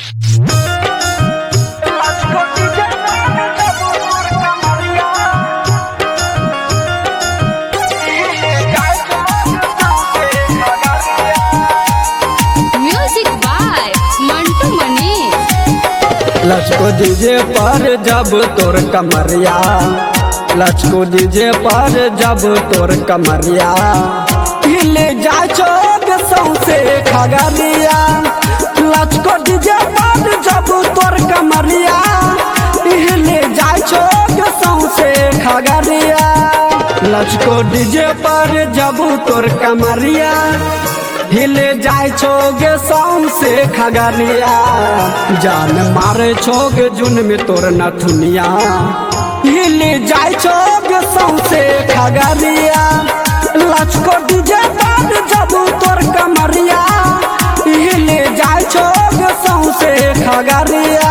Music by Mantu Manish. लचको DJ पर जब तोर कमरिया, लचको डीजे पर जब तोर कमरिया, हिले जाय छो सौंसे खगरिया। लचको डीजे पर जब तोर कमरिया, हिले जाय छो सौंसे खगरिया। लचको डीजे पर जब तोर कमरिया, हिले जाय छोगे सौंसे खगरिया। जान मारे छोगे जुन में तोर नथुनिया, हिले जाय छोगे सौंसे खगरिया। लचको डीजे पर जब तोर कमरिया, हिले जाय छोगे सौंसे खगरिया।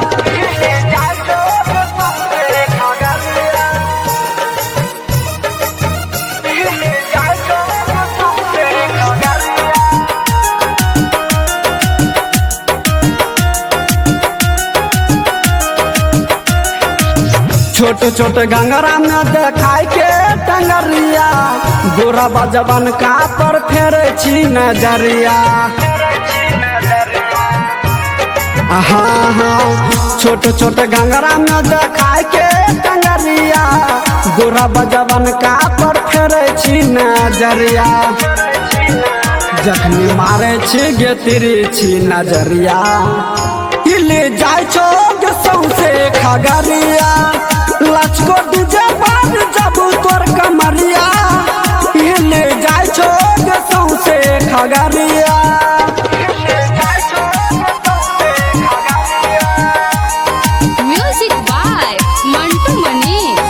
छोटे छोटे गंगरा में देखाय के टंगरिया, गोरा बजबन का पर फेरे छी नजरिया। हाँ छोटे छोटे गंगरा में देखाय के टंगरिया, गोरा बजबन का पर फेरे छी नजरिया। जखनी मारे छी गे तेरी छी नजरिया, हिले जाय छो गे सौंसे खगरिया। लचको डीजे पर जब तोर कमरिया, हिले जाय छो गे सौंसे खगरिया। Music by Mantu Manish.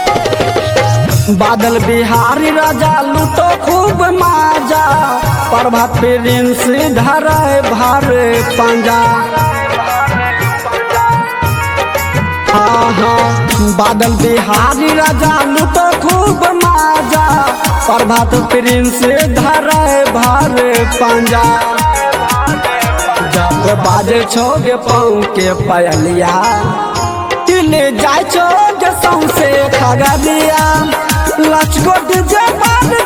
बादल बिहारी राजा लूटो खूब माजा, प्रभात प्रिंस धरे भर पंजा। बादल बिहारी राजा लूटो खूब माजा, प्रभात प्रिंस धरे भर पंजा। जब बाजे छोगे पाँव के पयलिया, हिले जाय छोगे सौंसे खगरिया। लचको डीजे पर